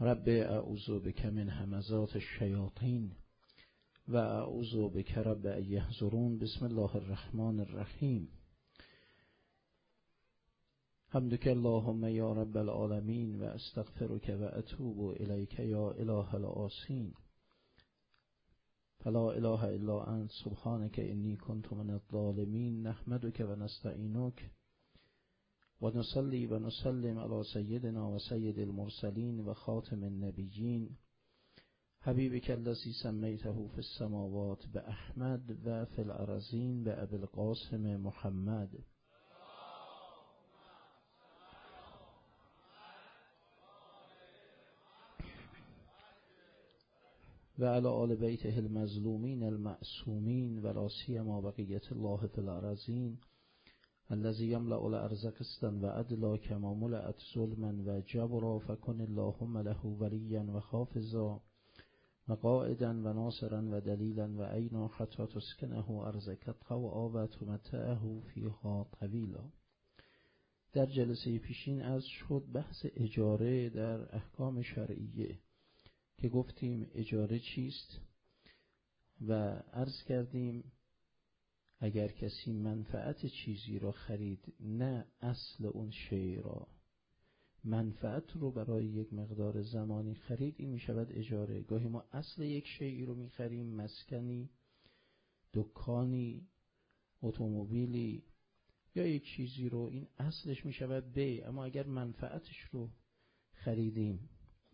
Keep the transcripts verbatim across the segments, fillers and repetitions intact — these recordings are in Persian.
رب اعوذ بک من همزات الشیاطین و اعوذ بک رب ان یحضرون. بسم الله الرحمن الرحیم. حمدک اللهم یا رب العالمین و استغفرک و اتوب الیک یا اله الآسین. فلا اله الا انت سبحانک انی کنت من الظالمین. نحمدک و نستعینک و نصلی و نسلم علی سیدنا و سید المرسلین و خاتم النبیین حبیبک الذی سمیته فی السماوات باحمد و فی الارضین بابی القاسم محمد. و علی آل بیته المظلومین المعصومین و لا سیما بقیة الله فی الارضین الذی یملأ الارض قسطا و عدلا کما ملأت ظلما و جبرا فکن اللهم له ولیا و حافظا و قائدا و ناصرا و دلیلا و عینا حتی تسکنه ارضک طوعا و تمتعه فیها طویلا. در جلسه پیشین عرض شد بحث اجاره در احکام شرعیه که گفتیم اجاره چیست و عرض کردیم اگر کسی منفعت چیزی را خرید نه اصل اون شیء را، منفعت رو برای یک مقدار زمانی خرید، این می شود اجاره. گاهی ما اصل یک شیئی رو می خریم، مسکنی، دکانی، اتومبیلی یا یک چیزی رو، این اصلش می شود بیع. اما اگر منفعتش رو خریدیم،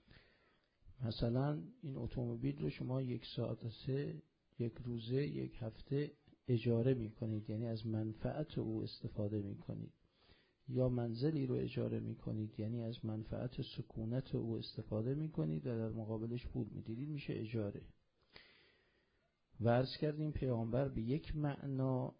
مثلا این اتومبیل رو شما یک ساعته، یک روزه، یک هفته اجاره می کنید، یعنی از منفعت او استفاده می کنید، یا منزلی رو اجاره می کنید یعنی از منفعت سکونت او استفاده می کنید و در مقابلش پول می دید، میشه اجاره. و عرض کردیم پیامبر به یک معنا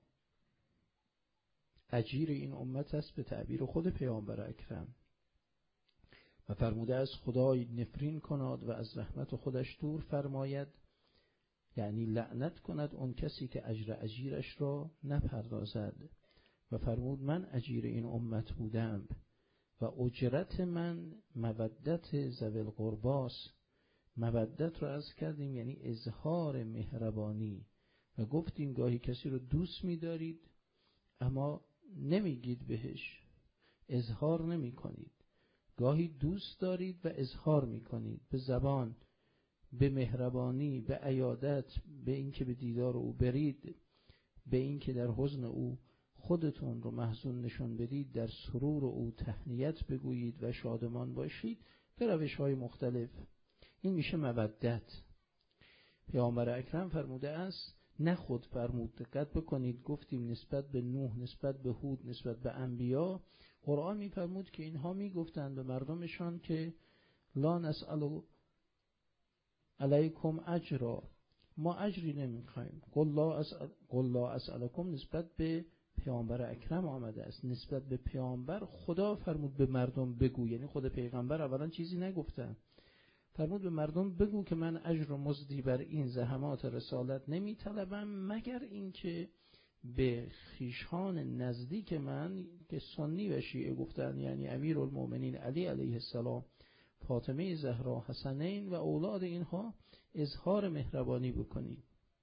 اجیر این امت است به تعبیر خود پیامبر اکرم و فرموده از خدای نفرین کند و از رحمت خودش دور فرماید، یعنی لعنت کند اون کسی که اجر اجیرش را نپردازد. و فرمود من اجیر این امت بودم و اجرت من مودت ذوی القرباست. مودت رو عرض کردیم یعنی اظهار مهربانی و گفتیم گاهی کسی رو دوست می‌دارید اما نمیگید بهش، اظهار نمی کنید. گاهی دوست دارید و اظهار می کنید به زبان، به مهربانی، به عیادت، به اینکه به دیدار او برید، به اینکه در حزن او خودتون رو محزون نشون بدید، در سرور او تهنیت بگویید و شادمان باشید به روش‌های مختلف. این میشه مودت. پیامبر اکرم فرموده است، نه خود فرمود، دقت بکنید، گفتیم نسبت به نوح، نسبت به هود، نسبت به انبیا، قرآن میفرمود که اینها میگفتند به مردمشان که لا نسأل علیکم اجرا، ما اجری نمیخوایم. قل لا اسأل قل لا اسألکم نسبت به پیامبر اکرم آمده است، نسبت به پیامبر خدا فرمود به مردم بگو، یعنی خود پیغمبر اولا چیزی نگفتن، فرمود به مردم بگو که من اجر و مزدی بر این زحمات رسالت نمیطلبم مگر اینکه به خیشان نزدیک من که سنی و شیعه گفتن، یعنی امیرالمومنین علی علیه السلام، فاطمه زهرا، حسنین و اولاد اینها، اظهار مهربانی بکنید.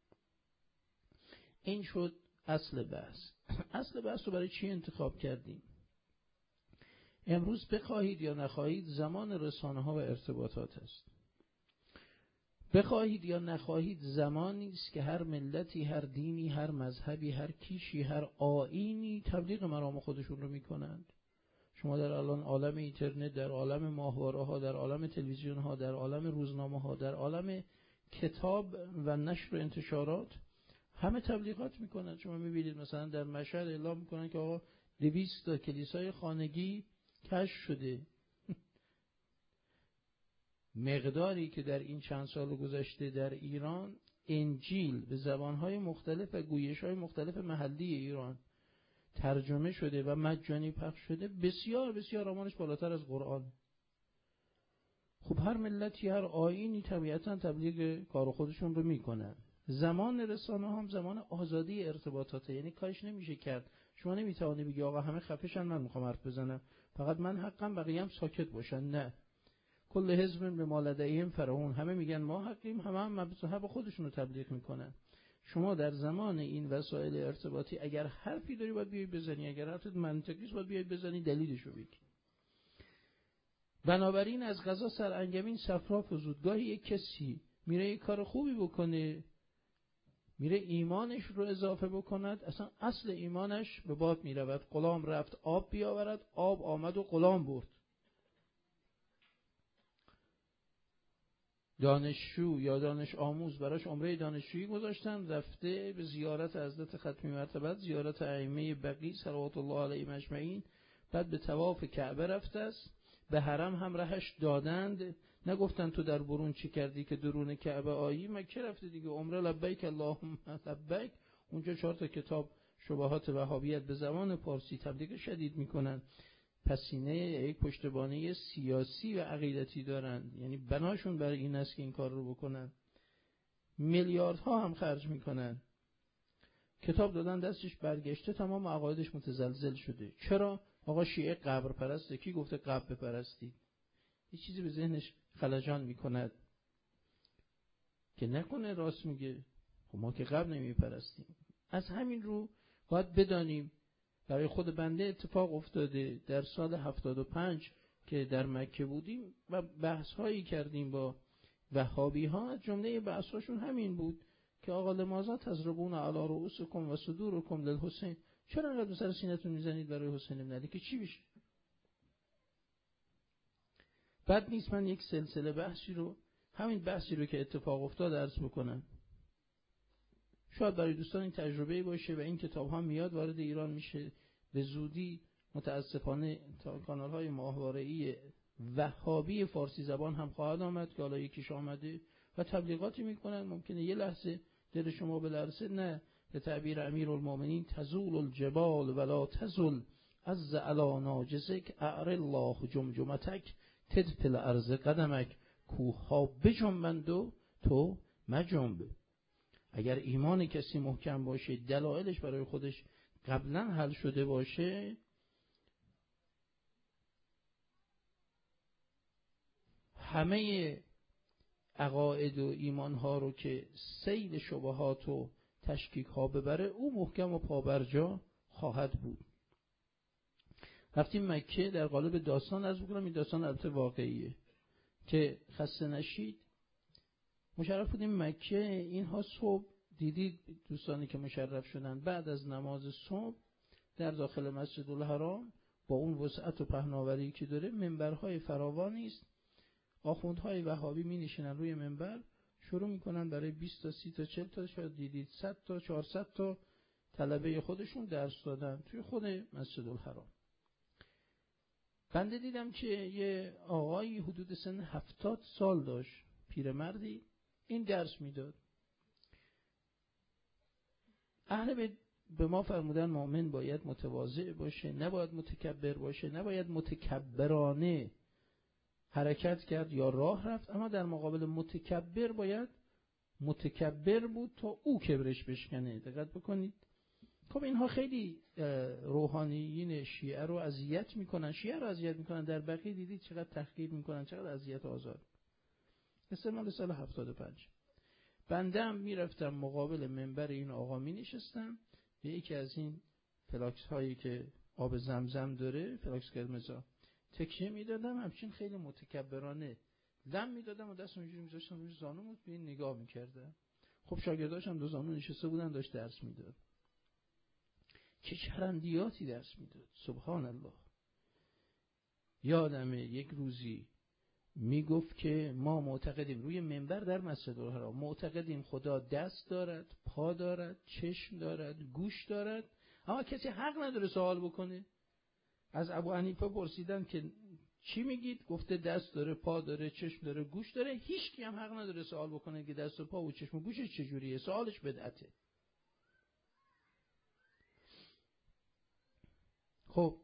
این شد اصل بحث. اصل بحث رو برای چی انتخاب کردیم؟ امروز بخواهید یا نخواهید زمان رسانه ها و ارتباطات است. بخواهید یا نخواهید زمانی است که هر ملتی، هر دینی، هر مذهبی، هر کیشی، هر آیینی تبلیغ مرام خودشون رو میکنند. شما در الان عالم اینترنت، در عالم ماهواره ها، در عالم تلویزیون ها، در عالم روزنامه ها، در عالم کتاب و نشر و انتشارات همه تبلیغات میکنند. شما میبینید مثلا در مشهد اعلام میکنن که آقا دویست تا کلیسای خانگی کشف شده. مقداری که در این چند سال گذشته در ایران انجیل به زبانهای مختلف و گویش‌های مختلف محلی ایران ترجمه شده و مجانی پخش شده، بسیار بسیار آمارش بالاتر از قرآن. خب هر ملتی، هر آیینی طبیعتاً تبلیغ کار خودشون رو میکنن. زمان رسانه هم زمان آزادی ارتباطاته، یعنی کارش نمیشه کرد. شما نمیتوانی بگی آقا همه خفه‌شن من میخوام حرف بزنم، فقط من حقم بقیه هم ساکت باشن. نه، کل حزب به ما لدیهم فرحون، همه میگن ما حقیم، همه هم مذهب خودشون رو تبلیغ میکنن. شما در زمان این وسایل ارتباطی اگر حرفی داری باید بیای بزنی، اگر حرفت منطقی است باید بیای بزنی، دلیلشو بگی. بنابراین از قضا سرانگمین صفرا فزود. گاهی یک کسی میره یک کار خوبی بکنه، میره ایمانش رو اضافه بکند، اصلا اصل ایمانش به باد میرود. غلام رفت آب بیاورد، آب آمد و غلام برد. دانشجو یا دانش آموز براش عمره دانشجویی گذاشتن، رفته به زیارت حضرت ختمی مرتبت، زیارت ائمه بقیع صلوات الله علیهم اجمعین، بعد به طواف کعبه رفته است، به حرم هم رهش دادند، نگفتن تو در برون چی کردی که درون کعبه آیی؟ مکه رفته دیگه، عمره لبیک اللهم لبیک. اونجا چهار تا کتاب شبهات وهابیت به زبان پارسی تبلیغ شدید میکنن، پسینه یک پشتوانه سیاسی و عقیدتی دارن، یعنی بناشون برای این است که این کار رو بکنن، میلیاردها هم خرج میکنن. کتاب دادن دستش، برگشته تمام عقایدش متزلزل شده. چرا؟ آقا شیعه قبر پرسته. کی گفته قبر بپرستید؟ یه چیزی به ذهنش خلجان میکند که نکنه راست میگه، خب ما که قبر نمیپرستیم. از همین رو باید بدانیم برای خود بنده اتفاق افتاده در سال هفتاد و پنج که در مکه بودیم و بحث هایی کردیم با وهابی ها. از جمله بحث هاشون همین بود که آقا لماذا تضربون علی رؤوسکم و صدورکم للحسین، چرا انقدر سر سینه‌تون میزنید برای حسین بن علی که چی بشه؟ بعد نیست من یک سلسله بحثی رو، همین بحثی رو که اتفاق افتاد عرض بکنم. شاید برای دوستان این تجربه باشه و این کتاب ها میاد وارد ایران میشه به زودی. متاسفانه تا کانال های ماهواره‌ای وهابی فارسی زبان هم خواهد آمد که حالا یکیش آمده و تبلیغاتی میکنن. ممکنه یه لحظه دل شما بلرزه، نه، به تعبیر امیرالمومنین تزول الجبال ولا تزول از علی ناجزک اعر الله جمجمتک تدفل ارض قدمک. کوه ها بجنبند و تو مجنب. اگر ایمان کسی محکم باشه، دلایلش برای خودش قبلا حل شده باشه، همه عقاید و ایمان ها رو که سیل شبهات و تشکیک ها ببره، او محکم و پابرجا خواهد بود. رفتیم مکه، در قالب داستان عرض بکنم، این داستان البته واقعیه که خسته نشید. مشرف بودیم مکه. اینها صبح دیدید دوستانی که مشرف شدن، بعد از نماز صبح در داخل مسجد الحرام با اون وسعت و پهناوری که داره، منبرهای فراوانی است. آخوندهای وهابی می نشینن روی منبر، شروع میکنن برای بیست تا سی تا چهل تا شاید دیدید صد تا چهارصد تا طلبه خودشون درس دادن توی خود مسجد الحرام. بنده دیدم که یه آقایی حدود سن هفتاد سال داشت، پیرمردی، این درس میداد. اهل بیت به ما فرمودن مؤمن باید متواضع باشه، نباید متکبر باشه، نباید متکبرانه حرکت کرد یا راه رفت، اما در مقابل متکبر باید متکبر بود تا او کبرش بشکنه. دقت بکنید. خب اینها خیلی روحانیین شیعه رو اذیت میکنن، شیعه رو اذیت میکنن. در بقیه دیدید چقدر تحقیر میکنن، چقدر اذیت و آزار. استعمال سال هفتاد و پنج بنده هم میرفتم مقابل منبر این آقا می نشستم، به یکی از این فلاکس هایی که آب زمزم داره، فلاکس قرمزا، تکیه میدادم، همچین خیلی متکبرانه دم میدادم و دستم اینجوری میذاشتم روی زانوم، به این نگاه میکردم. خب شاگرداش هم دو زانو نشسته بودن، داشت درس میداد. چه چرندیاتی درس میداد، سبحان الله. یادمه یک روزی میگفت که ما معتقدیم، روی منبر در مسجد الحرام، معتقدیم خدا دست دارد، پا دارد، چشم دارد، گوش دارد، اما کسی حق نداره سوال بکنه. از ابو حنیفه پرسیدن که چی میگید؟ گفته دست داره، پا داره، چشم داره، گوش داره. هیچ کی هم حق نداره سوال بکنه که دست و پا و چشم و گوشش چجوریه. سوالش بدعته. خب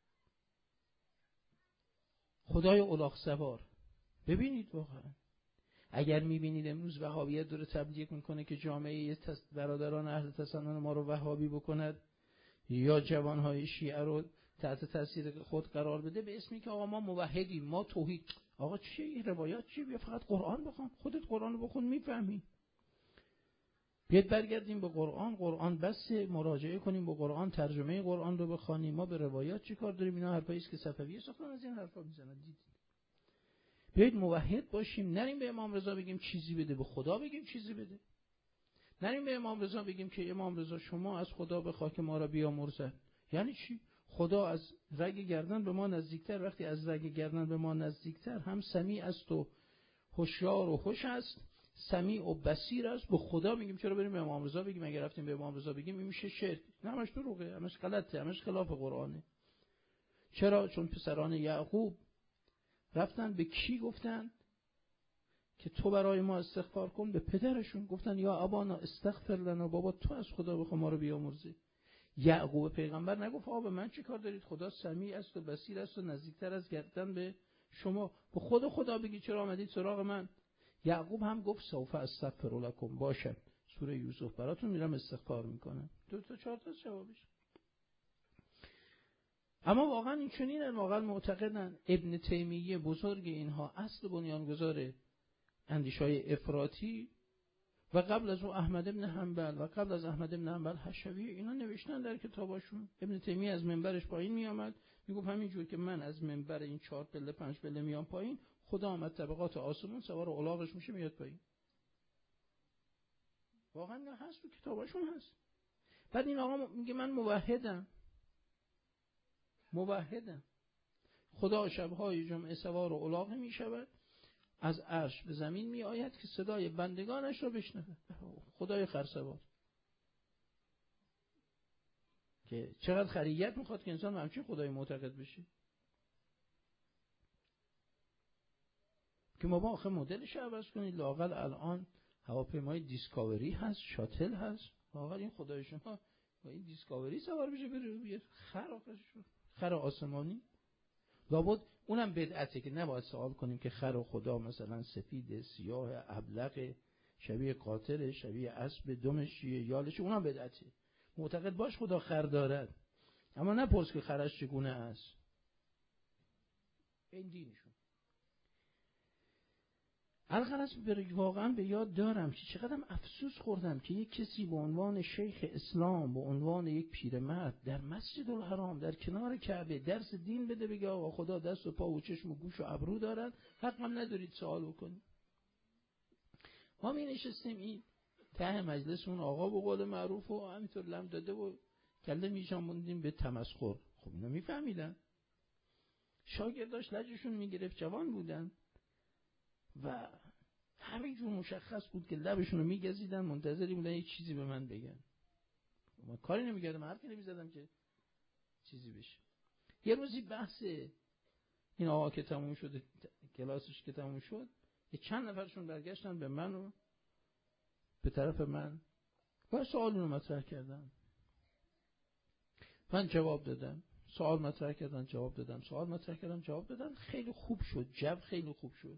خدای الاغ سوار، ببینید واقعا اگر میبینید امروز وهابیت داره تبلیغ میکنه که جامعه برادران اهل تسنن ما رو وهابی بکند، یا جوانهای شیعه رو تحت تاثیر خود قرار بده به اسمی که آقا ما موحدیم، ما توحید. آقا چیه این روایات چیه؟ بیا فقط قرآن بخون، خودت قرآن رو بخون میفهمی. بیاید برگردیم به قرآن، قرآن بس، مراجعه کنیم به قرآن، ترجمه قرآن رو بخوانیم. ما به روایات چی کار داریم؟ اینا حرفایی است که صفویه ساختن، از این حرفا میزنن. دیدید؟ بیاید موحد باشیم، نریم به امام رضا بگیم چیزی بده، به خدا بگیم چیزی بده. نریم به امام رضا بگیم که امام رضا شما از خدا بخواه که ما را بیامرزد. یعنی چی؟ خدا از رگ گردن به ما نزدیکتر، وقتی از رگ گردن به ما نزدیکتر هم سمیع است و هوشیار و خوش است، سمیع و بصیر است. به خدا میگیم چرا بریم به امام رضا بگیم؟ اگر رفتیم به امام رضا بگیم این میشه شرک. نه، همش دروغه، همش غلطه، همش خلاف قرآنه. چرا؟ چون پسران یعقوب رفتن به کی گفتن که تو برای ما استغفار کن؟ به پدرشون گفتن یا ابانا استغفر لنا، بابا تو از خدا بخوا ما رو بیامرزی. یعقوب پیغمبر نگفت آقا به من چه کار دارید؟ خدا سمیع است و بصیر است و نزدیکتر از گردن به شما، به خود خدا بگی چرا آمدید سراغ من؟ یعقوب هم گفت سوف استغفر لکم، باشه سوره یوسف براتون میرم استغفار میکنم. دو تا چهار تا جوابش. اما واقعا این چنینن، واقعا معتقدن. ابن تیمیه بزرگ اینها، اصل بنیانگذار اندیشه‌های افراطی، و قبل از اون احمد ابن حنبل و قبل از احمد ابن حنبل حشوی، اینا نوشتن در کتاباشون. ابن تیمیه از منبرش پایین می آمد میگفت همینجور که من از منبر این چهار پله پنج پله میام پایین، خدا آمد طبقات آسمون سوار الاغش میشه میاد پایین. واقعا نه، هست تو کتاباشون هست. بعد این آقا میگه من موحدم، موحدم. خدا شبهای جمعه سوار الاغ میشود، از عرش به زمین می آید که صدای بندگانش را بشنوه. خدای خرسوار که چقدر خریت میخواد که انسان همچین خدای معتقد بشه. که ما با آخه مدلش عوض کنید. لااقل الان هواپیمای دیسکاوری هست، شاتل هست، لااقل این خدای شما با این دیسکاوری سوار بشه بره بیاد. خر آخه خر آسمانی. لابد اونم بدعته که نباید سوال کنیم که خر و خدا مثلا سفید، سیاه، ابلق، شبیه قاطر، شبیه اسب، دمش چیه، یالش، اونم بدعته. معتقد باش خدا خر دارد، اما نپرس که خرش چگونه است. این دینشون. الغرض واقعا به یاد دارم که چقدر افسوس خوردم که یک کسی به عنوان شیخ اسلام، به عنوان یک پیرمرد در مسجد الحرام در کنار کعبه درس دین بده، بگه آقا خدا دست و پا و چشم و گوش و ابرو دارن، حق هم ندارید سوال بکنید. ما می نشستیم این ته مجلس اون آقا به قول معروف و همینطور لم داده و کله میشاموندیم به تمسخر. خب اینا میفهمیدن، شاگرداش لجشون میگرفت، جوان بودن و همینجور مشخص بود که لبشون رو میگزیدن، منتظری بودن یک چیزی به من بگن. من کاری نمیکردم، حرفی نمیزدم که چیزی بشه. یه روزی بحث این آقا که تموم شد، کلاسش که تموم شد، یه چند نفرشون برگشتن به من و به طرف من و سوال رو مطرح کردن. من جواب دادم، سوال مطرح کردن، جواب دادم، سوال مطرح کردن، جواب دادم. خیلی خوب شد، جو خیلی خوب شد.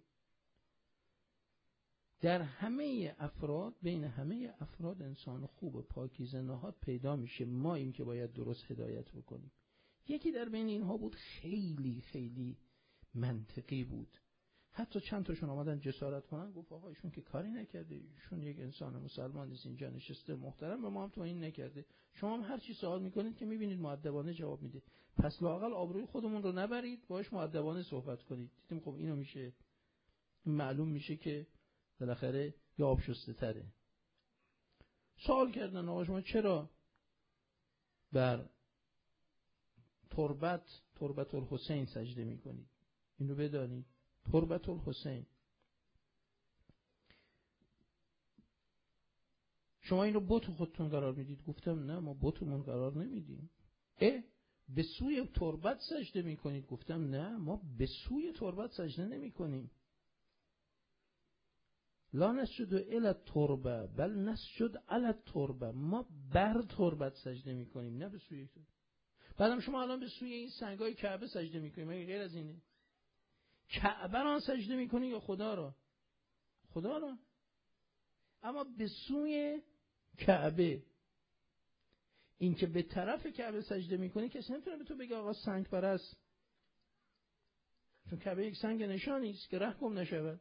در همه افراد، بین همه افراد انسان خوب و پاکیزه نهاد پیدا میشه. ما این که باید درست هدایت بکنیم. یکی در بین اینها بود خیلی خیلی منطقی بود. حتی چند تاشون آمدن جسارت کنن، گفت آقا ایشون که کاری نکرده، ایشون یک انسان مسلمان است، اینجا نشسته محترم، به ما هم تو این نکرده. شما هم هر چی سوال میکنید که میبینید مؤدبانه جواب میده، پس لااقل آبروی خودمون رو نبرید، باهاش مؤدبانه صحبت کنید. دیدیم خب اینو میشه، معلوم میشه که بالاخره یا آب شسته تره. سوال کردن آقا شما چرا بر تربت تربت الحسین سجده میکنید؟ اینو بدانید، تربت الحسین شما اینو بت خودتون قرار میدید. گفتم نه، ما بتمون قرار نمیدیم. اه به سوی تربت سجده میکنید؟ گفتم نه، ما به سوی تربت سجده نمیکنیم. لا نسجد الی التربه بل نسجد علی التربه، ما بر تربت سجده میکنیم نه به سوی تربت. بعدم شما الان به سوی این سنگای کعبه سجده میکنید، مگه غیر از اینه؟ کعبه را سجده میکنی یا خدا را؟ خدا را. اما به سوی کعبه این که به طرف کعبه سجده میکنی کسی نمیتونه به تو بگه آقا سنگ پرست، چون کعبه یک سنگ نشانی است که ره گم نشود.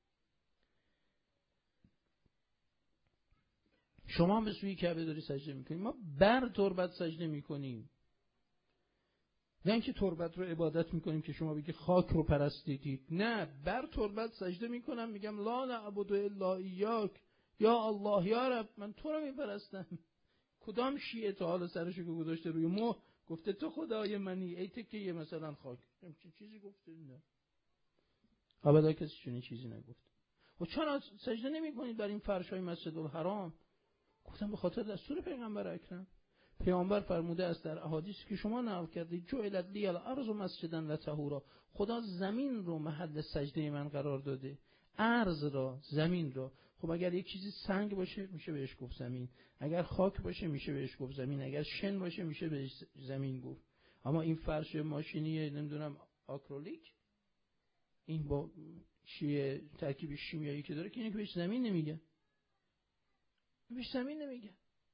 شما به سوی کعبه داری سجده میکنیم، ما بر تربت سجده میکنیم، نه اینکه تربت رو عبادت میکنیم که شما بگی خاک رو پرستیدید، نه، بر تربت سجده میکنم، میگم لا نعبد الا ایاک، یا الله یا رب، من تو رو میپرستم. کدام شیعه تا حالا سرشو که گذاشته روی مه گفته تو خدای منی ای تکیه مثلا خاک؟ چه چیزی گفته؟ نه، ابدا کسی چنین چیزی نگفت. و چرا سجده نمیکنید بر این فرشای مسجد الحرام؟ گفتم به خاطر دستور پیغمبر اکرم. پیامبر فرموده است در احادیثی که شما نقل کردید جعلت لی الارض مسجدا و طهورا، خدا زمین رو محل سجده من قرار داده، ارض را، زمین را. خب اگر یک چیزی سنگ باشه میشه بهش گفت زمین، اگر خاک باشه میشه بهش گفت زمین، اگر شن باشه میشه بهش زمین گفت. اما این فرش ماشینی نمیدونم آکریلیک، این با چیه ترکیب شیمیایی که داره که اینو که بهش زمین نمیگه، بهش زمین نمیگه.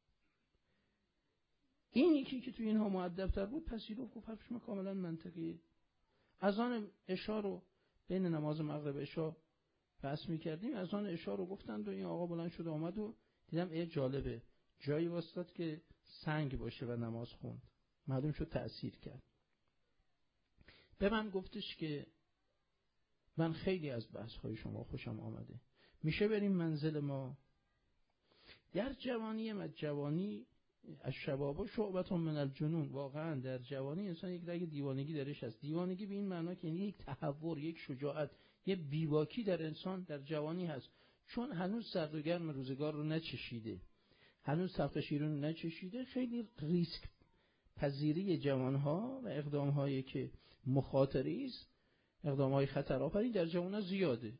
این یکی که توی اینها مؤدب‌تر بود پذیرفت، گفت حرفش کاملا منطقیه. اذان عشا رو بین نماز مغرب عشا بحث می‌کردیم، اذان عشا رو گفتند و این آقا بلند شد آمد و دیدم ای جالبه جایی واسطاد که سنگ باشه و نماز خوند، معلوم شد تأثیر کرد. به من گفتش که من خیلی از بحث‌های شما خوشم آمده، میشه بریم منزل ما؟ در جوانی من جوانی از شباب شعبتون من الجنون، واقعا در جوانی انسان یک رگ دیوانگی درش هست. دیوانگی به این معنا که یک تحور، یک شجاعت، یک بیباکی در انسان در جوانی هست، چون هنوز سرد و گرم روزگار رو نچشیده، هنوز تلخ شیرین رو نچشیده. خیلی ریسک پذیری جوانها و اقدامهایی که مخاطری است، اقدامهای خطرآفرین در جوانها زیاده.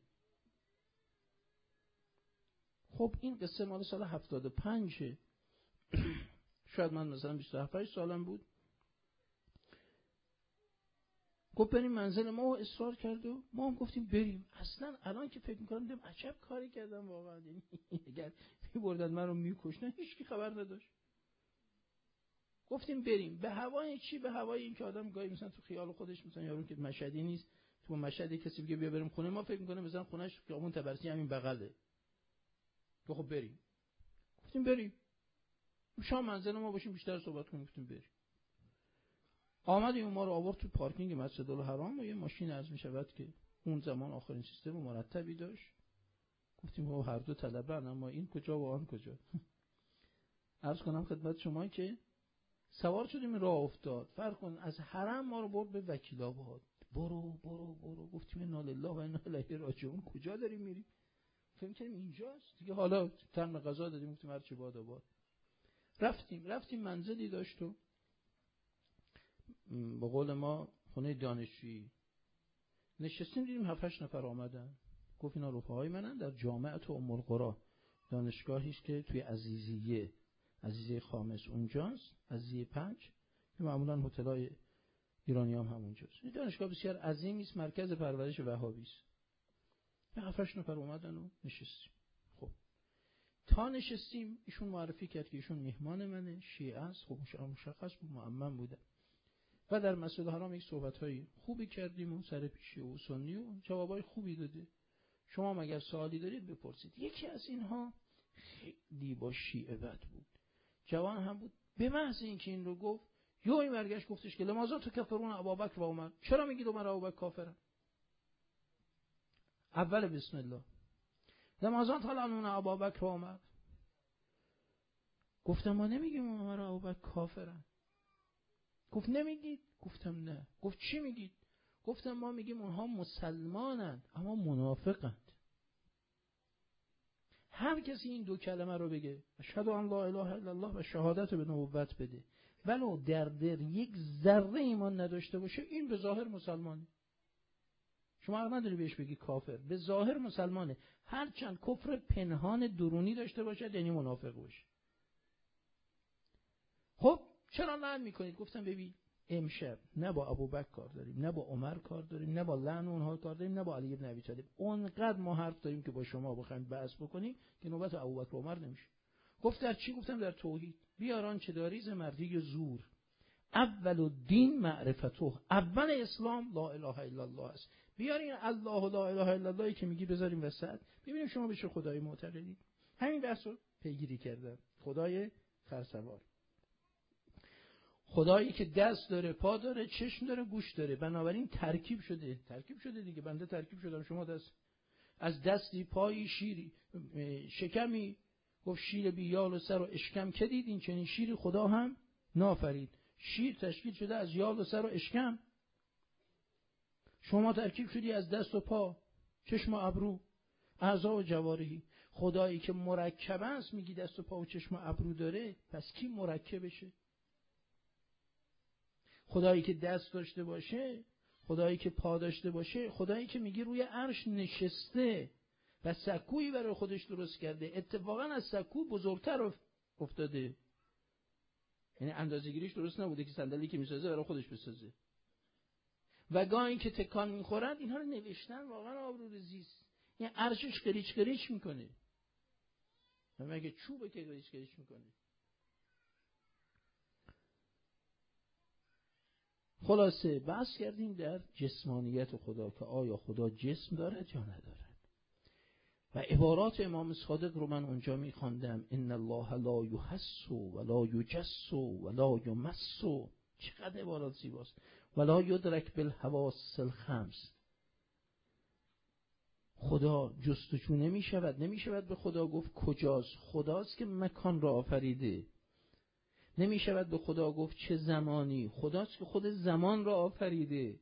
خب این قصه مال سال هفتاد و پنج، شاید من مثلا بیست و هفت سالم بود. گفت بریم منزل ما و اصرار کرد و ما هم گفتیم بریم. اصلا الان که فکر میکنم دیدم عجب کاری کردم واقعا، یعنی اگر میبردن من رو میکشتن هیچ کی خبر نداشت. گفتیم بریم. به هوای چی؟ به هوای این که آدم گاهی مثلا تو خیال خودش مثلا یارو که مشهدی نیست، تو مشهد کسی بگه بیا بریم خونه ما، فکر میکنه مثلا خونهش خیابون تبرسی همین بغله. خب بریم. گفتیم بریم. شام منزل ما باشیم بیشتر صحبت کنیم. گفتیم بریم. آمدیم ما رو آورد تو پارکینگ مسجد الحرام و یه ماشین عرض می شود که اون زمان آخرین سیستم مرتبی داشت. گفتیم خب هر دو طلبه، اما این کجا و آن کجا؟ عرض کنم خدمت شما که سوار شدیم راه افتاد. فرض کن از حرم ما رو برد به وکیل‌آباد. برو برو برو. گفتیم انا لله و انا الیه راجعون. کجا داریم میریم؟ فکر کنیم اینجاست دیگه. حالا تن غذا دادیم، گفتیم هر چه باد آباد. رفتیم رفتیم منزلی داشت و به قول ما خونه دانشجویی نشستیم. دیدیم هفت هشت نفر آمدن. گفت اینا رفقای منن در جامعه ام القری، دانشگاهی است که توی عزیزیه، عزیزیه خامس اونجاست، عزیزیه پنج که معمولا هتل‌های ایرانی هم همونجاست. این دانشگاه بسیار عظیمی است، مرکز پرورش وهابی است. هفت هشت نفر اومدن و نشستیم. خب تا نشستیم ایشون معرفی کرد که ایشون میهمان منه، شیعه است. خب مشخص بود، مؤمن بوده. و در مسجد الحرام یک صحبت‌های خوبی کردیم و سر پیشی و سنی و جوابای خوبی داده. شما مگر سوالی دارید بپرسید. یکی از اینها خیلی با شیعه بد بود، جوان هم بود. به محض اینکه این رو گفت یو این برگشت گفتش که لماذا تکفرون ابابکر و عمر، چرا میگید عمر و ابوبکر کافرن؟ اول بسم الله. لماذا تلعنون ابابکر و عمر. گفتم ما نمیگیم عمر و ابوبکر کافرن. گفت نمیگید؟ گفتم نه. گفت چی میگید؟ گفتم ما میگیم اونها مسلمانند اما منافقند. هر کسی این دو کلمه رو بگه، اشهد ان لا اله الا الله و شهادت به نبوت بده، ولو در دل یک ذره ایمان نداشته باشه، این به ظاهر مسلمانه. شما حق نداری بهش بگی کافر، به ظاهر مسلمانه. هرچند کفر پنهان درونی داشته باشه یعنی منافق باشه. خب چرا لعن میکنید؟ گفتم ببین امشب نه با ابوبکر کار داریم، نه با عمر کار داریم، نه با لعن اونها کار داریم، نه با علی ابن ابی طالب. اونقدر ما حرف داریم که با شما بخوایم بحث بکنیم که نوبت ابوبکر و عمر نمیشه. گفت در چی؟ گفتم در توحید. بیار آنچه داری ز مردی زور. اول الدین معرفته، اول اسلام لا اله الا الله است. بیارین الله لا اله الا الله که میگی بذاریم وسط، ببینیم شما به چه خدایی معتقدید. همین بحثو پیگیری کردن. خدای خرسوار، خدایی که دست داره، پا داره، چشم داره، گوش داره، بنابراین ترکیب شده. ترکیب شده دیگه، بنده ترکیب شدم، شما دست از دستی، پایی، شیری، شکمی. گفت شیر بیال و سر و اشکم که دید، این چنین شیری خدا هم نافرید. شیر تشکیل شده از یال و سر و اشکم، شما ترکیب شدی از دست و پا، چشم و ابرو، اعضا و جوارحی. خدایی که مرکب است میگی دست و پا و چشم و ابرو داره، پس کی مرکبشه؟ خدایی که دست داشته باشه، خدایی که پا داشته باشه، خدایی که میگی روی عرش نشسته و سکویی برای خودش درست کرده، اتفاقا از سکو بزرگتر افتاده. یعنی اندازه‌گیریش درست نبوده که صندلی که میسازه برای خودش بسازه. و گاهی که تکان میخورد اینها رو نوشتن، واقعا آبروریزی است. این عرشش قریچ قریچ میکنه. مگه چوبه که قریچ قریچ میکنه؟ خلاصه بحث کردیم در جسمانیت خدا که آیا خدا جسم دارد یا ندارد. و عبارات امام صادق رو من اونجا میخواندم، ان الله لا یحس ولا یجس ولا یمس. چقدر عبارات زیباست. ولا یدرک بالحواس الخمس. خدا جستجو نمی شود، نمی شود به خدا گفت کجاست. خداست که مکان را آفریده. نمی شود به خدا گفت چه زمانی. خداست که خود زمان را آفریده.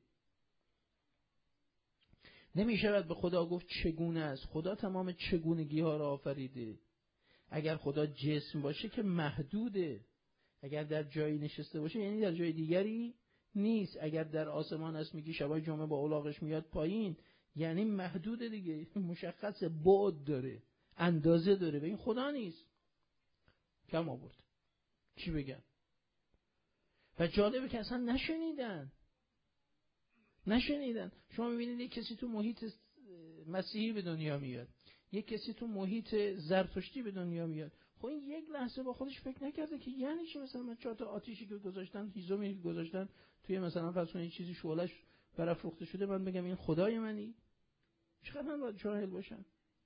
نمی شود به خدا گفت چگونه است. خدا تمام چگونگی ها را آفریده. اگر خدا جسم باشه که محدوده. اگر در جایی نشسته باشه یعنی در جای دیگری نیست. اگر در آسمان است میگی شبای جمعه با الاغش میاد پایین، یعنی محدوده دیگه، مشخصه، بعد داره، اندازه داره. به این خدا نیست. کم آورد. چی بگن؟ و جالبه که اصلا نشنیدن. نشنیدن. شما میبینید یک کسی تو محیط مسیحی به دنیا میاد، یک کسی تو محیط زرتشتی به دنیا میاد. خب این یک لحظه با خودش فکر نکرده که یعنی چی مثلا من چهار تا آتیشی که گذاشتن، هیزومی که گذاشتن توی مثلا فرض کنید چیزی شعله‌اش برافروخته شده، من بگم این خدای منی؟ چقدر من باید جاهل باشم؟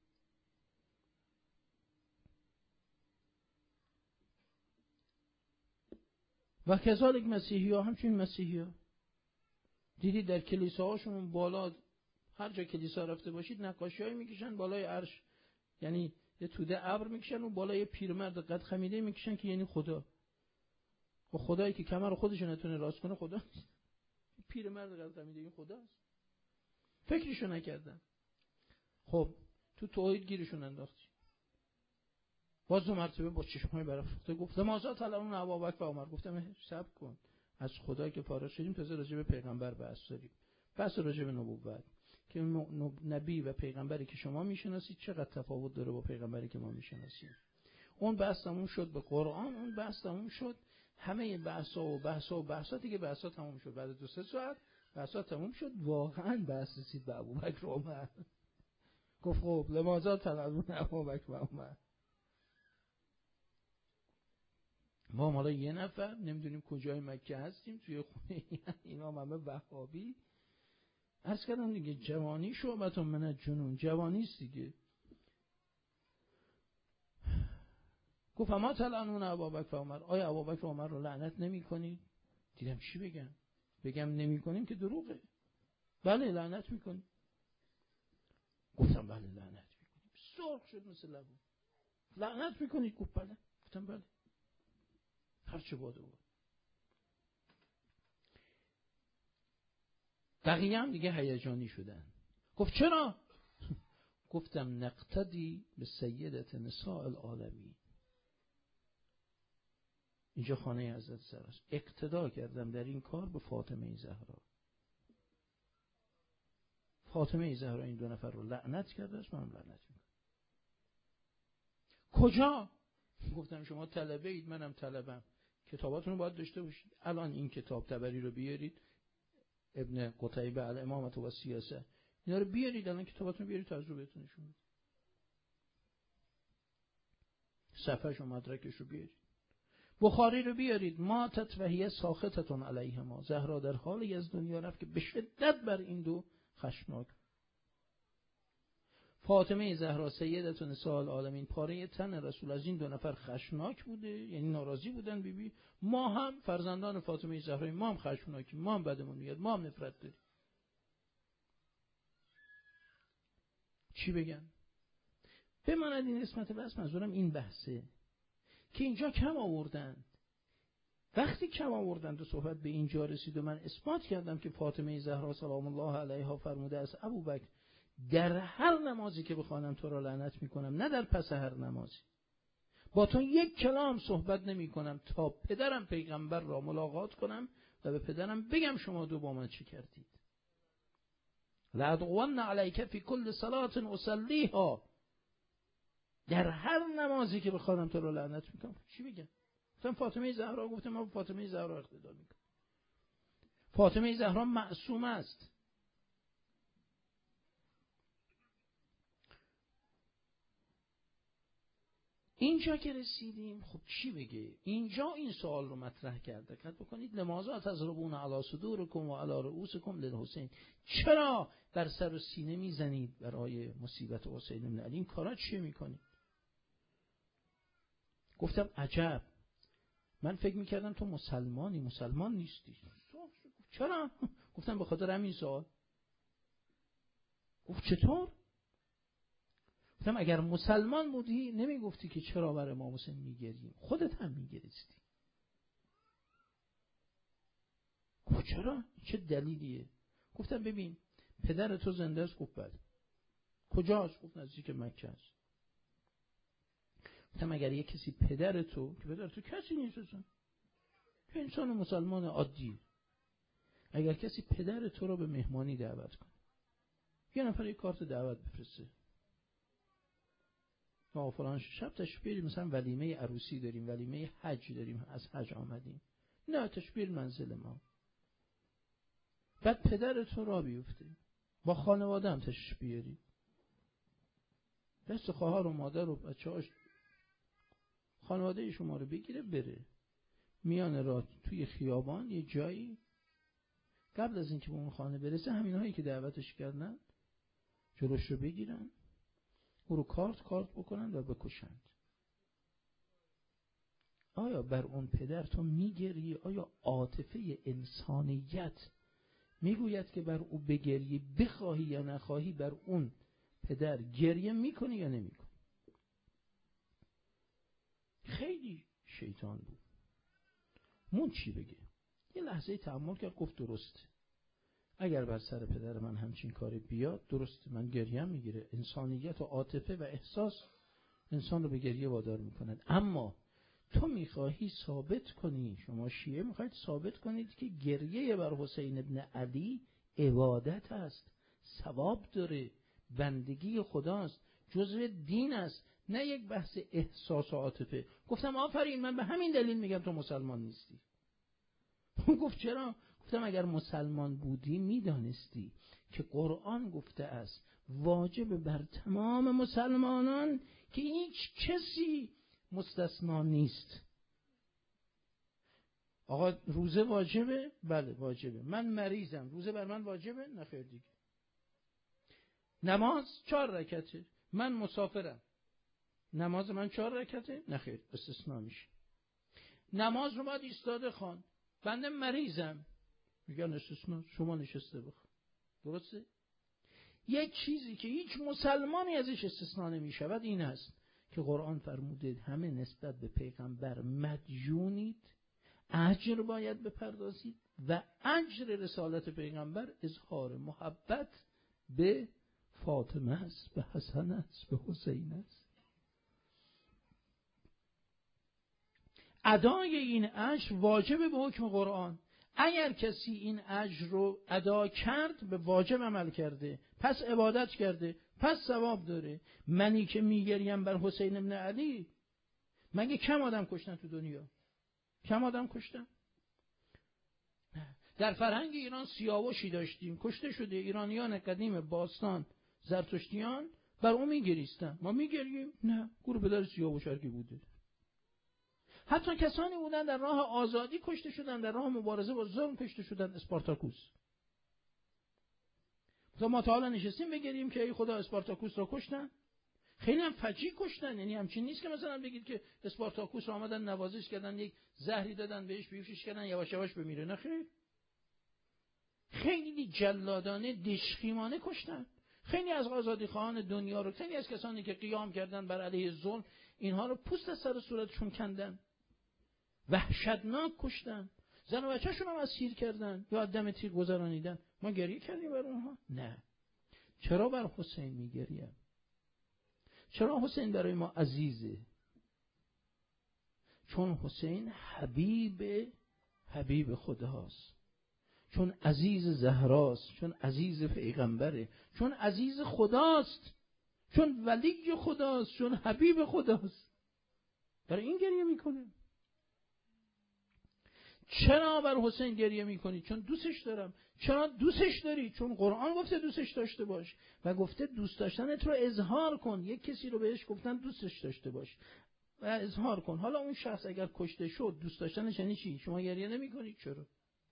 و کذالک مسیحی ها، همچنین مسیحی ها دیدید در کلیساهاشون بالا، هر جا کلیسا رفته باشید نقاشی‌هایی میکشن بالای عرش، یعنی یه توده ابر میکشن و بالای پیرمرد قد خمیده میکشن که یعنی خدا. و خدایی که کمر خودش نتونه راست کنه خدا نیست. پیرمرد قد خمیده این خداست. فکرشو نکردن. خب تو توحید گیرشون انداختی. باز دو مرتبه با چشمای برافروخته گفت مازا طلبون ابابکر و عمر. گفتم صبر کن، از خدا که فارغ شدیم تازه راجع به پیغمبر بحث داریم. بحث راجع به نبوت که نبی و پیغمبری که شما میشناسید چقدر تفاوت داره با پیغمبری که ما میشناسیم. اون بحث تموم شد به قرآن، اون بحث تموم شد، همه بحثا و بحثا و بحثا دیگه بحثا تموم شد. بعد دو سه ساعت بحثا تموم شد، واقعا بحث رسید به ابوبکر و عمر. گفت خب لماذا طلبون ابوبکر و عمر. ما حالا یه نفر نمیدونیم کجای مکه هستیم، توی خونه اینا همه وهابی. عرض کردم دیگه جوانی شعبت من الجنون، جوانیست دیگه. گفت ما تلعنون ابابکر و عمر، آیا ابابکر و عمر رو لعنت نمی کنید؟ دیدم چی بگم؟ بگم نمی کنیم که دروغه. بله لعنت می کنیم. گفتم بله لعنت می کنیم. سرخ شد مثل لبو. لعنت می کنید؟ گفت بله. گفتم بله. هرچه باده بود. بقیه هم دیگه هیجانی شدن. گفت چرا؟ گفتم نقتدی به سیدت نساء العالمین. اینجا خانه حضرت زهراست. اقتدا کردم در این کار به فاطمه زهرا. فاطمه زهرا این دو نفر رو لعنت کرده است، منم لعنت میکنم. کجا؟ گفتم شما طلبه اید، منم طلبم. کتاباتون رو باید داشته باشید. الان این کتاب تبری رو بیارید، ابن قتیبه الامامه و سیاسه، اینا رو بیارید، الان کتاباتون رو بیارید تجربهتون نشون بدید. صفحه‌ش و مدرکش رو بیارید. بخاری رو بیارید، ماتت و هی ساخطتون علیهما، زهرا در حالی از دنیا رفت که به شدت بر این دو خشمناک. فاطمه زهرا سیدت نساء العالمین، پاره تن رسول، از این دو نفر خشمناک بوده، یعنی ناراضی بودن. بی بی ما هم فرزندان فاطمه زهرا، ما هم خشمناکیم، ما هم بدمون میاد، ما هم نفرت داریم. چی بگم؟ بماند این قسمت بس، منظورم این بحثه که اینجا کم آوردن. وقتی کم آوردن و صحبت به اینجا رسید و من اثبات کردم که فاطمه زهرا سلام الله علیها فرموده از ابوبکر در هر نمازی که بخوانم تو را لعنت میکنم، نه در پس هر نمازی. با تو یک کلام صحبت نمی کنم تا پدرم پیغمبر را ملاقات کنم و به پدرم بگم شما دو با من چه کردید. لأدعون علیک فی کل صلاة اصلیها، در هر نمازی که بخوانم تو را لعنت میکنم. چی بگم؟ گفتم فاطمه زهرا، گفتم ما فاطمه زهرا اقتدا میکنم. فاطمه زهرا معصوم است. اینجا که رسیدیم، خب چی بگه؟ اینجا این سوال رو مطرح کرد. دقت بکنید، لماذا تضربون علی صدورکم و علی رؤوسکم للحسین، چرا بر سر و سینه میزنید برای مصیبت حسین بن علی؟ این کارا چی میکنید؟ گفتم عجب، من فکر میکردم تو مسلمانی، مسلمان نیستی. چرا؟ گفتم به خاطر همین سوال. گفت چطور؟ گفتم اگر مسلمان بودی نمیگفتی که چرا برای امام حسین میگریم، خودت هم میگریستی. گفت چرا؟ چه دلیلیه؟ گفتم ببین پدر تو زنده است. گفت بله. کجاست؟ گفت نزدیک مکه است. گفتم اگر یک کسی پدر تو، که پدر تو کسی نیست اصلا، که انسان مسلمان عادی، اگر کسی پدر تو رو به مهمانی دعوت کنه، یه نفر یک کارت دعوت بفرسته، ما فلان شب تشبیر مثلا ولیمه عروسی داریم، ولیمه حج داریم، از حج آمدیم، نه تشبیر منزل ما، بعد پدر تو را بیفته، با خانواده هم تشریف بیاری، دست خواهر و مادر و بچه‌هاش، خانواده شما رو بگیره بره میان راه توی خیابان یه جایی، قبل از اینکه به اون خانه برسه همین هایی که دعوتش کردن جلوش رو بگیرن، او رو کارت کارت بکنن و بکشند. آیا بر اون پدر تو میگری؟ آیا عاطفه انسانیت میگوید که بر او بگری، بخواهی یا نخواهی بر اون پدر گریه میکنی یا نمیکنی؟ خیلی شیطان بود. مون چی بگه؟ یه لحظه تأمل کرد، گفت درسته، اگر بر سر پدر من همچین کاری بیاد درسته، من گریه میگیره. انسانیت و عاطفه و احساس انسان رو به گریه وادار میکند. اما تو میخواهی ثابت کنی، شما شیعه میخواهید ثابت کنید که گریه بر حسین ابن علی عبادت است، ثواب داره، بندگی خداست، جزء دین است، نه یک بحث احساس و عاطفه. گفتم آفرین، من به همین دلیل میگم تو مسلمان نیستی. گفت چرا؟ گفتم اگر مسلمان بودی میدانستی که قرآن گفته است واجب بر تمام مسلمانان که هیچ کسی مستثنا نیست. آقا روزه واجبه؟ بله واجبه. من مریضم، روزه بر من واجبه؟ نه خیر دیگه. نماز چهار رکعته، من مسافرم، نماز من چهار رکعته؟ نه خیر، استثنا میشه. نماز رو باید ایستاده خوان، بنده مریضم، میگن استثنا، شما نشسته بخون. درسته؟ یک چیزی که هیچ مسلمانی ازش استثنا نمی شود این است که قرآن فرموده همه نسبت به پیغمبر مدیونید، اجر باید بپردازید و اجر رسالت پیغمبر اظهار محبت به فاطمه است، به حسن است، به حسین است. ادای این اجر واجب به حکم قرآن. اگر کسی این اجر رو ادا کرد به واجب عمل کرده، پس عبادت کرده، پس ثواب داره. منی که میگریم بر حسین ابن علی، مگه کم آدم کشتن تو دنیا؟ کم آدم کشتن؟ در فرهنگ ایران سیاوشی داشتیم کشته شده، ایرانیان قدیم باستان زرتشتیان بر اون میگریستن، ما میگریم؟ نه، گروه پدر سیاوش هرکی بوده. حتی کسانی بودن در راه آزادی کشته شدن، در راه مبارزه با ظلم کشته شدن. اسپارتاکوس. ما تا حالا نشستیم بگیریم که ای خدا اسپارتاکوس را کشتن؟ خیلی هم فجیع کشتن. یعنی همچین نیست که مثلا بگید که اسپارتاکوس را آمدن نوازش کردن، یک زهری دادن بهش بیهوشش کردن یواش یواش بمیره. نه خیر. خیلی جلادانه دشخیمانه کشتن. خیلی از آزادیخواهان دنیا رو، خیلی از کسانی که قیام کردن بر علیه ظلم، اینها رو پوست از سر صورتشون کندن، وحشتناک کشتن، زن و بچه‌شون هم اسیر کردن یا دم تیغ گذرانیدن. ما گریه کردیم بر اونها؟ نه. چرا بر حسین میگریم؟ چرا حسین برای ما عزیزه؟ چون حسین حبیب حبیب خداست، چون عزیز زهراست، چون عزیز پیغمبره، چون عزیز خداست، چون ولی خداست، چون حبیب خداست. برای این گریه میکنه. چرا بر حسین گریه میکنی؟ چون دوستش دارم. چرا دوستش داری؟ چون قرآن گفته دوستش داشته باش و گفته دوست داشتنت رو اظهار کن. یک کسی رو بهش گفتن دوستش داشته باش و اظهار کن. حالا اون شخص اگر کشته شد، دوست داشتنش یعنی چی؟ شما گریه نمیکنید. چرا؟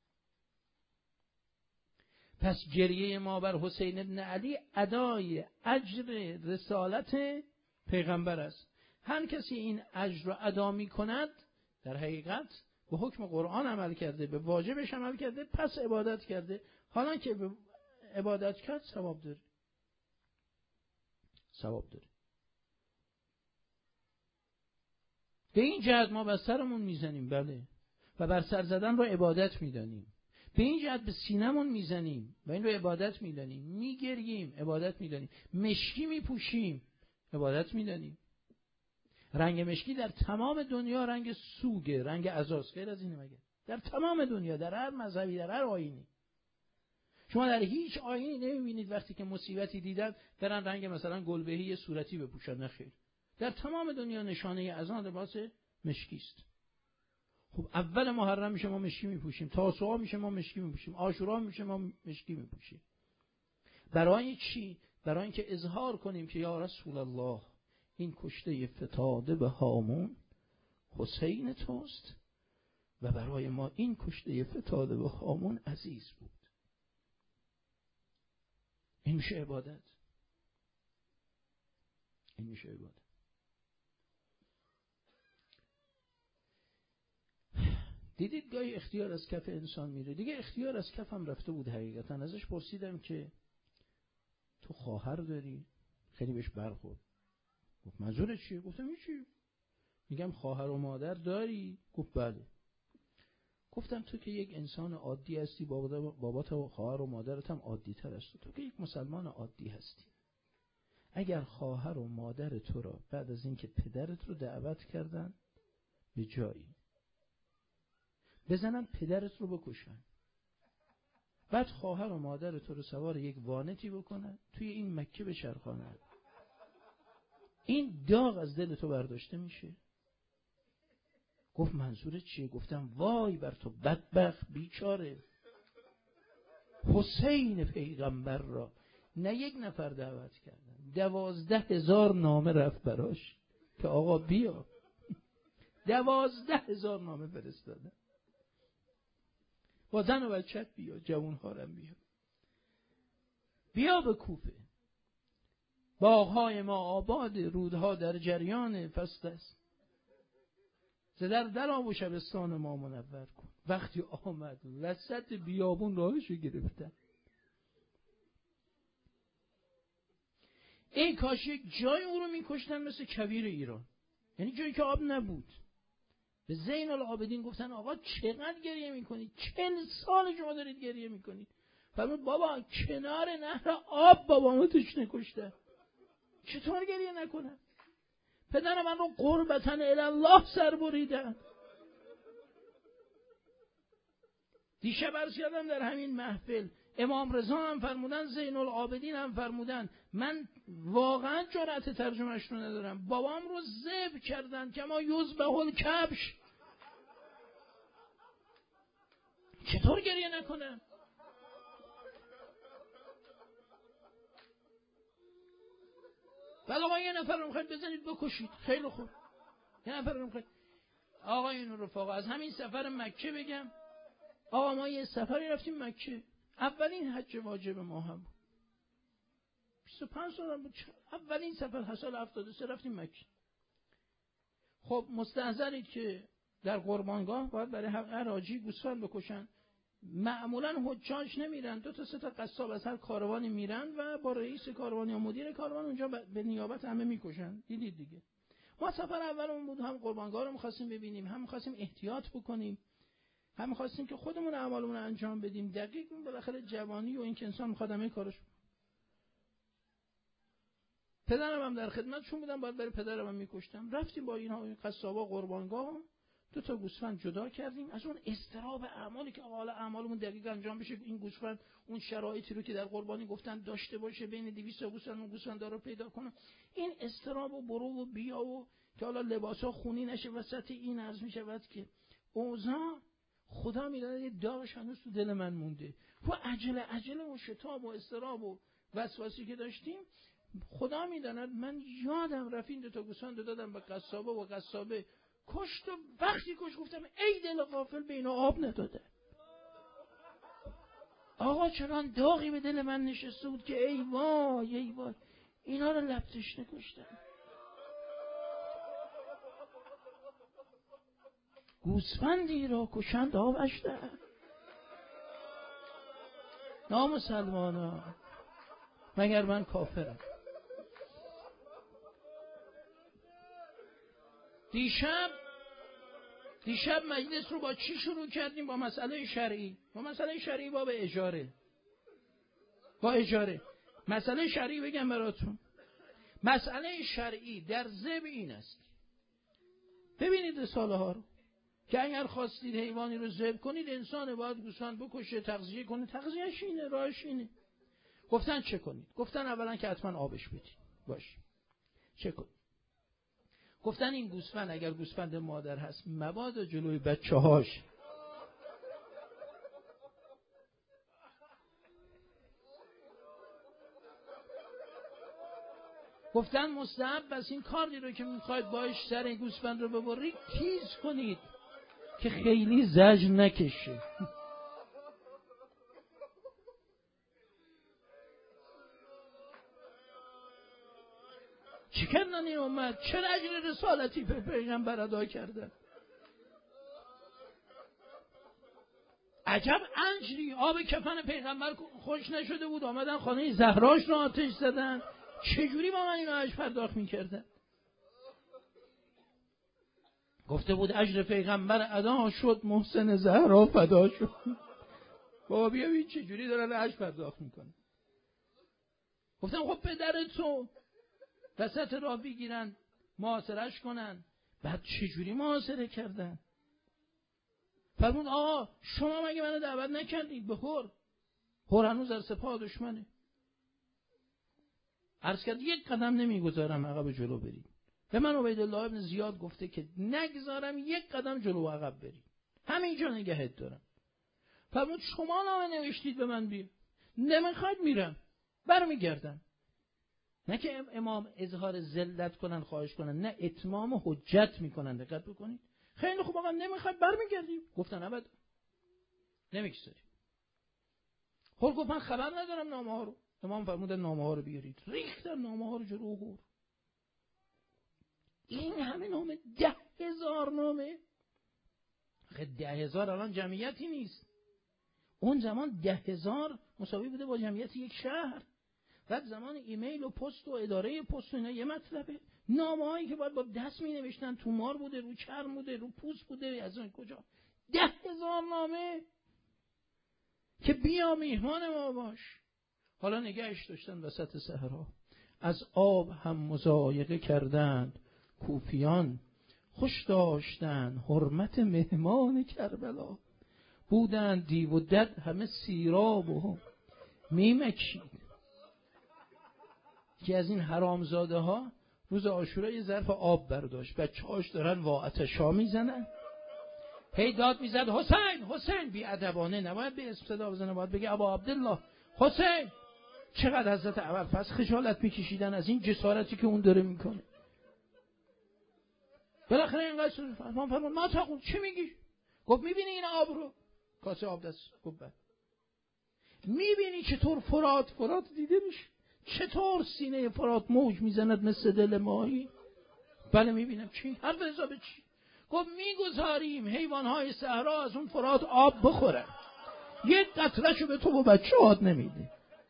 پس گریه ما بر حسین ابن علی ادای اجر رسالت پیغمبر است. هر کسی این اجر را ادا می کند در حقیقت به حکم قرآن عمل کرده، به واجبش عمل کرده، پس عبادت کرده. حالا که به عبادت کرد ثواب داره. ثواب داره. به این جهت ما بر سرمون میزنیم، بله، و بر سر زدن رو عبادت میدانیم. به این جهت به سینمون میزنیم و این رو عبادت میدانیم. میگریم، عبادت میدانیم. مشکی میپوشیم، عبادت میدانیم. رنگ مشکی در تمام دنیا رنگ سوگه، رنگ عزاست. غیر از اینه مگه؟ در تمام دنیا، در هر مذهبی، در هر آیینی. شما در هیچ آیینی نمیبینید وقتی که مصیبتی دیدن برن رنگ مثلا گلبهی صورتی بپوشن. نه خیر. در تمام دنیا نشانه اذان لباس مشکی است. خب اول محرم میشه ما مشکی میپوشیم، تاسوعا میشه ما مشکی میپوشیم، عاشورا میشه ما مشکی میپوشیم. برای چی؟ برای اینکه اظهار کنیم که یا رسول الله، این کشته فتاده به هامون حسین توست و برای ما این کشته فتاده به هامون عزیز بود. این میشه عبادت. این میشه عبادت. دیدید گاهی اختیار از کف انسان میره. دیگه اختیار از کفم رفته بود حقیقتا. ازش پرسیدم که تو خواهر داری؟ خیلی بهش برخورد. گفت منظورت چیه؟ گفتم هیچی. میگم خواهر و مادر داری؟ گفت بله. گفتم تو که یک انسان عادی هستی، بابات و خواهر و مادرت هم عادی تر است. تو که یک مسلمان عادی هستی. اگر خواهر و مادر تو را بعد از اینکه پدرت رو دعوت کردن به جایی، بزنن پدرت رو بکشن، بعد خواهر و مادر تو رو سوار یک وانتی بکنن، توی این مکه بچرخانن، این داغ از دل تو برداشته میشه؟ گفت منظورت چیه؟ گفتم وای بر تو بدبخت بیچاره. حسین پیغمبر را نه یک نفر دعوت کردن، دوازده هزار نامه رفت براش که آقا بیا. دوازده هزار نامه فرستادن. با زن و بچت بیا، جوان هارم بیا. بیا به کوفه. باغهای ما آباد، رودها در جریان فصل است. زدر در آب و شبستان ما منور کن. وقتی آمد وسط بیابون راهشو گرفتن. ای کاش یک جای او رو میکشتن مثل کویر ایران، یعنی جایی که آب نبود. به زین العابدین گفتن آقا چقدر گریه میکنید؟ چند سال شما دارید گریه میکنید؟ فرمود بابا کنار نهر آب بابامو تشنه کشته، چطور گریه نکنم؟ پدر من رو قربتن الله سر بریدن. دیشب عرض کردم در همین محفل، امام رضا هم فرمودن، زین العابدین هم فرمودن. من واقعا جرأت ترجمهش رو ندارم. بابام رو ذبح کردن که ما یذبح الکبش. چطور گریه نکنم؟ ولی آقا یه نفر رو میخواید بزنید بکشید، خیلی خوب. یه نفر رو میخواید. آقا این رفاقا از همین سفر مکه بگم. آقا ما یه سفری رفتیم مکه، اولین حج واجب ما هم بیست و پنج سالم بود، اولین سفر سال هفتاد و سه رفتیم مکه. خب مستحضرید که در قربانگاه باید برای حق حراجی گوسفند بکشن. معمولا حجاج نمیرن، دو تا سه تا قصاب از هر کاروانی میرن و با رئیس کاروان یا مدیر کاروان اونجا به نیابت همه میکشن. دیدید دیگه. ما سفر اولمون بود، هم قربانگاه رو می‌خواستیم ببینیم، هم می‌خواستیم احتیاط بکنیم، هم می‌خواستیم که خودمون اعمالمون رو انجام بدیم. دقیق بالاخره جوانی و این که انسان می‌خواد همه کارش. پدرم هم در خدمتشون بودم، باید برای پدرم هم می‌کشتم. رفتیم با اینها این قصابا قربانگاه، دو تا گوسفند جدا کردیم از اون استراب اعمالی که حالا اعمالمون دقیق انجام بشه. این گوسفند اون شرایطی رو که در قربانی گفتن داشته باشه، بین دویست تا گوسفند اون گوسفندا رو پیدا کنه. این استراب و برو و بیا و که حالا لباسا خونی نشه وسط این عرض میشود که اوضاع خدا میدونه یه داغش هنوز تو دل من مونده. و عجله عجله و شتاب و استراب و وسواسی که داشتیم، خدا میداند من یادم رفت دو تا گوسفند دادم به قصابه و قصابه کشت و وقتی کشت گفتم ای دل غافل به اینا آب نداده. آقا چنان داغی به دل من نشسته بود که ای وای ای وای اینا رو لبتش نکشتم. گوسفندی را کشند آبش ده. نامسلمانا مگر من کافرم؟ دیشب دیشب مجلس رو با چی شروع کردیم؟ با مسئله شرعی. با مسئله شرعی باب اجاره. با اجاره. مسئله شرعی بگم براتون. مسئله شرعی در ذبح این است. ببینید رساله ها رو که اگر خواستید حیوانی رو ذبح کنید، انسان باید گوسفند بکشه، تغذیه کنه. تغذیه‌اش اینه، راهش اینه. گفتن چه کنید؟ گفتن اولا که حتما آبش بدید. باشه. چه کنید؟ گفتن این گوسفند اگر گوسفند مادر هست مبادا جلوی بچه‌هاش گفتن مستحب بس این کاری رو که میخواید باش سر این گوسفند رو ببرید تیز کنید که خیلی زجر نکشه. چی کردن این امت؟ چه اجر رسالتی به پیغمبر ادا کردن؟ عجب انجری. آب کفن پیغمبر خوش نشده بود، آمدن خانه زهراش رو آتش زدن. چجوری با من اینو اجر پرداخت میکردن؟ گفته بود اجر پیغمبر ادا شد، محسن زهرا فدا شد. بابا بیا ببین چجوری دارن اجر پرداخت میکنن. گفتم خب پدرتو وسط راه بگیرن محاصرهش کنن. بعد چجوری محاصره کردن؟ فرمود آقا شما مگه منو دعوت نکردید به هر؟ هر هنوز در سپاه دشمنه. عرض کرد یک قدم نمیگذارم عقب جلو برید. به من عبیدالله ابن زیاد گفته که نگذارم یک قدم جلو عقب برید، همینجا نگهت دارم. فرمود شما نامه نوشتید به من بیا. نمیخواد میرم برمیگردم. نه که امام اظهار ذلت کنن خواهش کنن، نه اتمام حجت میکنن. دقت بکنید. خیلی خوب آقا نمیخواد برمیگردیم. گفتن ابدا نمیگذاریم. خب گفت من خبر ندارم نامه ها رو. امام فرمودن نامه ها رو بیارید. ریختن نامه ها رو جلو هور. این همه نامه، ده هزار نامه. خیلی ده هزار الان جمعیتی نیست. اون زمان ده هزار مساوی بوده با جمعیت یک شهر. بعد زمان ایمیل و پست و اداره پست و اینا یه مطلبه. نامه هایی که باید با دست می نوشتن، تومار بوده، رو چرم بوده، رو پوست بوده، از اون کجا. ده هزار نامه که بیا میهمان ما باش. حالا نگهش داشتن وسط صحرا. از آب هم مضایقه کردند کوفیان، خوش داشتن حرمت مهمان کربلا. بودند دیو و دد همه سیراب و میمکشید. که از این حرامزاده ها روز عاشورا یه ظرف آب برداشت، بچه‌هاش دارن واعتشا میزنن، هی داد میزد حسین حسین. بی ادبانه نباید به اسم صدا بزنه، باید بگه ابا عبدالله حسین. چقدر حضرت ابوالفضل خجالت میکشیدن از این جسارتی که اون داره میکنه. بالاخره اینقدر فرمان فرمان ما تقول چی میگی؟ گفت میبینی این آب رو؟ کاسه آب دست گفت بله. میبینی چطور فرات فرات دیده میشه؟ چطور سینه فرات موج میزند مثل دل ماهی؟ بله میبینم. چی؟ حرف حساب چی؟ گفت میگذاریم حیوانهای صحرا از اون فرات آب بخورن، یک قطره‌شو به تو و بچه‌هات نمیده.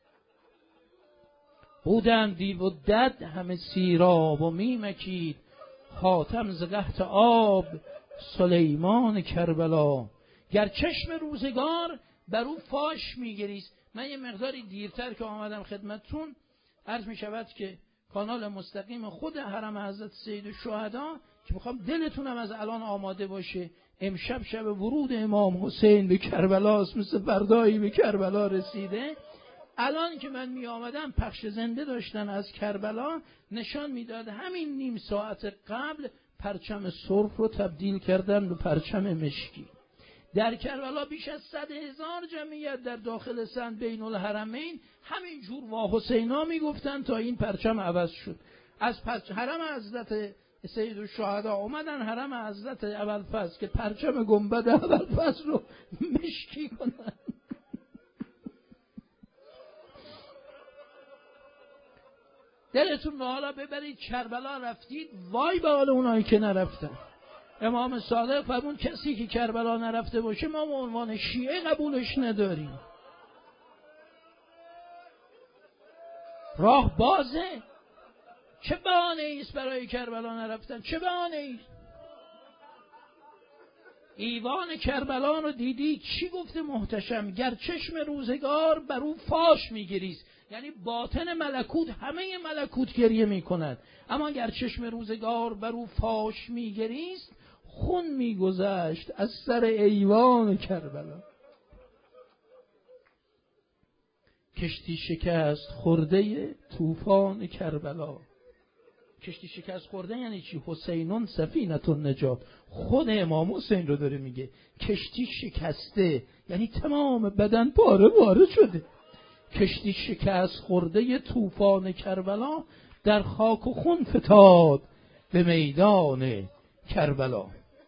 بودن دیو و دد همه سیراب و میمکید، خاتم ز قحط آب سلیمان کربلا. گر چشم روزگار بر او فاش میگریست. من یه مقداری دیرتر که آمدم خدمتتون عرض می شود که کانال مستقیم خود حرم حضرت سید الشهدا که میخوام دلتونم از الان آماده باشه، امشب شب ورود امام حسین به کربلاست، مثل فردایی به کربلا رسیده. الان که من می آمدم پخش زنده داشتن از کربلا، نشان میداد همین نیم ساعت قبل پرچم سرخ رو تبدیل کردن به پرچم مشکی. در کربلا بیش از صد هزار جمعیت در داخل سن بین الحرمین همین جور وا حسینا میگفتن تا این پرچم عوض شد. از حرم حضرت سید الشهدا اومدن حرم حضرت ابوالفضل که پرچم گنبد ابوالفضل رو مشکی کنن. دلتون به حالا ببرید کربلا رفتید، وای به حال اونایی که نرفتن. امام صادق فرمود کسی که کربلا نرفته باشه ما به عنوان شیعه قبولش نداریم. راه بازه. چه بهانه ایست برای کربلا نرفتن؟ چه بهانه ایست؟ ایوان کربلا رو دیدی چی گفته محتشم؟ گر چشم روزگار بر او فاش میگریست، یعنی باطن ملکوت همه ملکوت گریه میکند، اما گر چشم روزگار بر او فاش میگریست خون میگذشت از سر ایوان کربلا. کشتی شکست خورده طوفان کربلا. کشتی شکست خورده یعنی چی؟ حسینون سفینة النجات. خود امام حسین رو داره میگه کشتی شکسته، یعنی تمام بدن پاره پاره شده. کشتی شکست خورده طوفان کربلا در خاک و خون فتاد به میدان کربلا.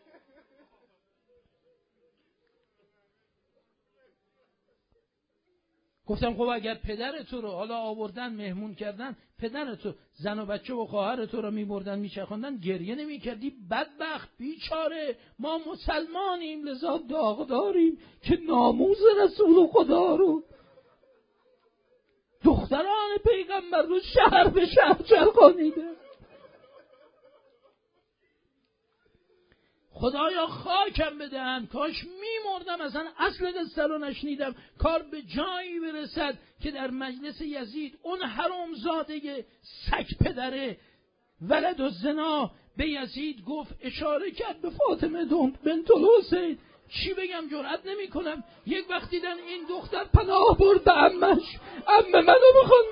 گفتم خب اگر پدر تو رو حالا آوردن مهمون کردن، پدر تو زن و بچه و خواهر تو رو میبردن میچرخوندن، گریه نمی کردی؟ بدبخت بیچاره ما مسلمانیم لذا داغ داریم که ناموس رسول خدا رو، دختران پیغمبر رو شهر به شهر چرخانیده. خدایا خاکم بدهن، کاش میمردم اصلا اصل قصه رو نشنیدم. کار به جایی برسد که در مجلس یزید اون حرامزاده سگ پدره ولد الزنا به یزید گفت، اشاره کرد به فاطمه بنت الحسین. چی بگم جرئت نمی کنم. یک وقت دیدن این دختر پناه برد به عمش، عمه منو بخوان